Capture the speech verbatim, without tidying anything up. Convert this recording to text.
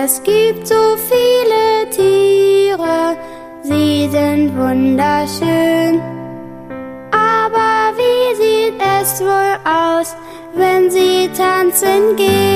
Es gibt so viele Tiere, sie sind wunderschön. Aber wie sieht es wohl aus, wenn sie tanzen gehen?